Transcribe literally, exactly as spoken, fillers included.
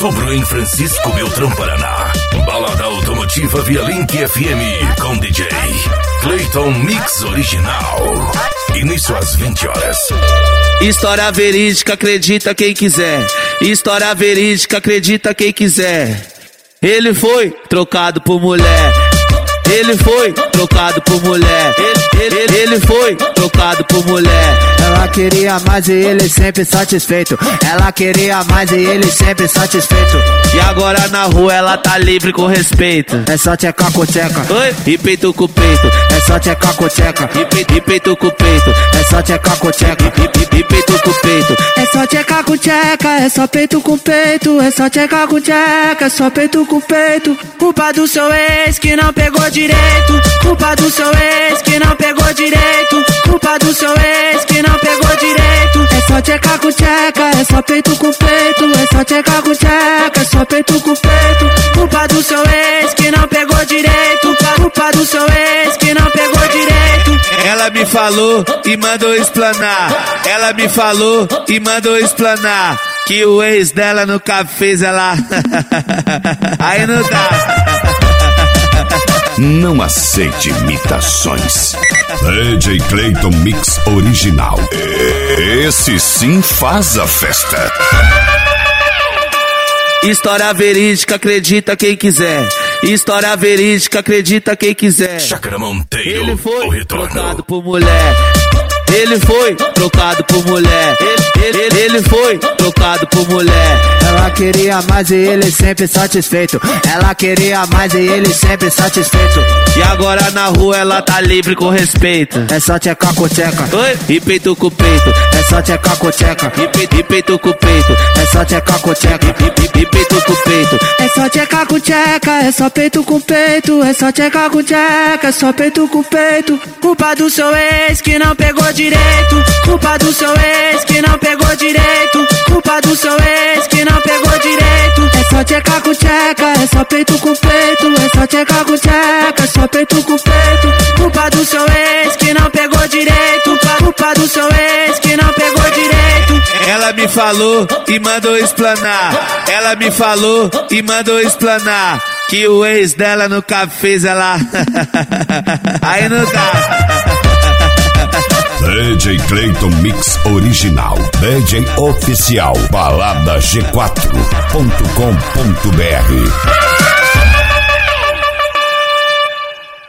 outubro em Francisco Beltrão, Paraná. Balada automotiva via Link F M com D J Clayton Mix Original. Início às vinte horas. História verídica, acredita quem quiser. História verídica, acredita quem quiser. Ele foi trocado por mulher. Ele foi trocado por mulher. Ele, ele, ele foi trocado por mulher. Ela queria mais e ele sempre satisfeito. Ela queria mais e ele sempre satisfeito. E agora na rua ela tá livre com respeito. É só tchecar com tcheca. Oi? E peito com peito. É só tchecar com tcheca. E peito, e peito com peito. É só tchecar com tcheca. E, e, e peito com peito. É só tchecar com tcheca. É só peito com peito. É só tchecar com tcheca. É só peito com peito. Culpa do seu ex que não pegou direito. Culpa do seu ex que não pegou direito. Culpa do seu ex que não pegou direito. É só tchecar com tcheca. É só peito com peito. É só tchecar com tcheca. É só peito com peito. Culpa do seu ex que não pegou direito. Culpa do seu ex que não pegou direito. Ela me falou e mandou explanar. Ela me falou e mandou explanar que o ex dela nunca fez ela. Aí não dá. Não aceite imitações. D J Clayton Mix Original. Esse sim faz a festa. História verídica, acredita quem quiser. História verídica, acredita quem quiser. Chácara Monteiro, ele foi o retorno. Trocado por mulher. Ele foi trocado por mulher. Ele, ele, ele foi trocado por mulher. Ela queria mais e ele sempre satisfeito. Ela queria mais e ele sempre satisfeito. E agora na rua ela tá livre com respeito. É só tchecar com tcheca. Oi? E peito com peito. É só tchecar com tcheca. E peito, e peito com peito. É só tchecar com tcheca. E, e, e peito com peito. É só tchecar com tcheca. É só peito com peito. É só tchecar com tcheca. É só peito com peito. Culpa do seu ex que não pegou direito. Culpa do seu ex que não pegou direito. Culpa do seu ex que não pegou direito. É só tchecar com tcheca. É só peito com peito. É só tchecar com tcheca. É só peito com peito. Culpa do seu ex que não pegou direito. Culpa do seu ex que não pegou direito. Ela me falou e mandou explanar. Ela me falou e mandou explanar que o ex dela nunca fez ela. Aí não dá. D J Clayton Mix Original. D J Oficial. balada g quatro ponto com ponto b r